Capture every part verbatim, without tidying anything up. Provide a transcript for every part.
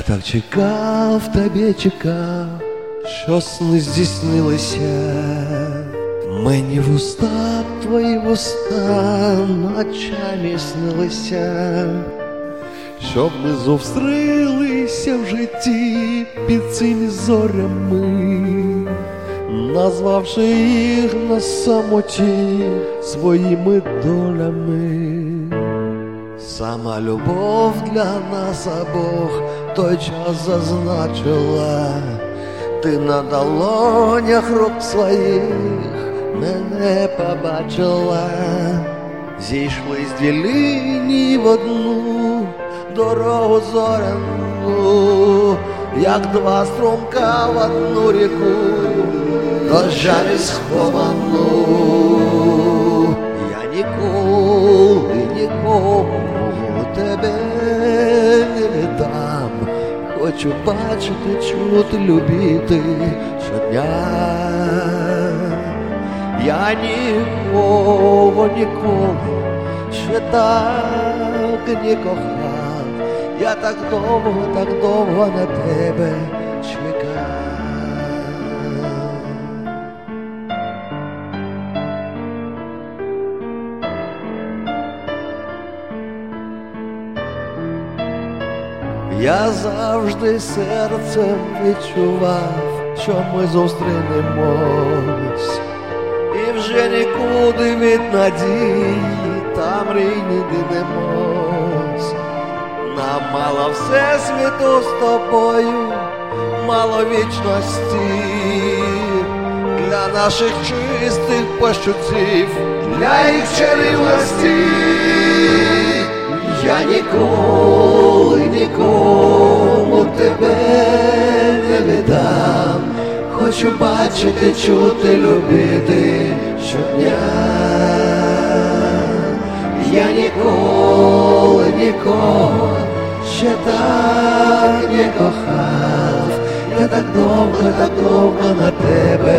так чекав, тебе чекав, що сни здійснилися. Мені в уста твої вуста ночами снилися, щоб ми зустрілися в житті під цими зорями, назвавши їх на самоті своїми долями. Сама любов для нас обох той час зазначила, ти на долонях рук своїх мене побачила. Зійшлись дві лінії в одну дорогу зоряну, як два струмка в одну ріку, дощами сховану. Я ніколи нікому тебе не віддам, хочу бачити, чути, любити щодня. Я нікого, нікого ще так не кохав, я так довго, так довго на тебе чекав. Я завжди серцем відчував, що ми зустрінемось, і вже нікуди від надії та мрій не дивимось. Нам мало всесвіту з тобою, мало вічності, для наших чистих почуттів, для їх чарівності. Я ніколи нікому тебе не віддам, хочу бачити, чути, любити щодня. Я ніколи нікого ще так не кохав, я так довго, так довго на тебе.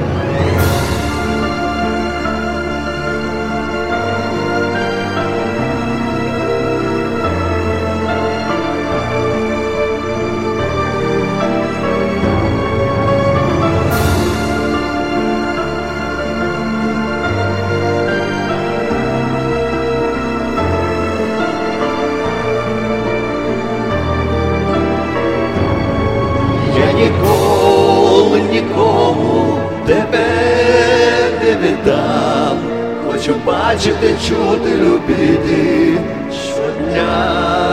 Ніколи нікому тебе не віддам, хочу бачити, чути, любити щодня.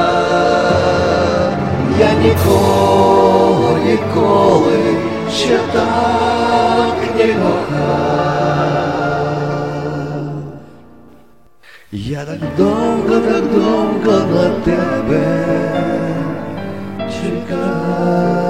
Я нікого, ніколи ще так не кохав. Я так довго, так довго на тебе чекав.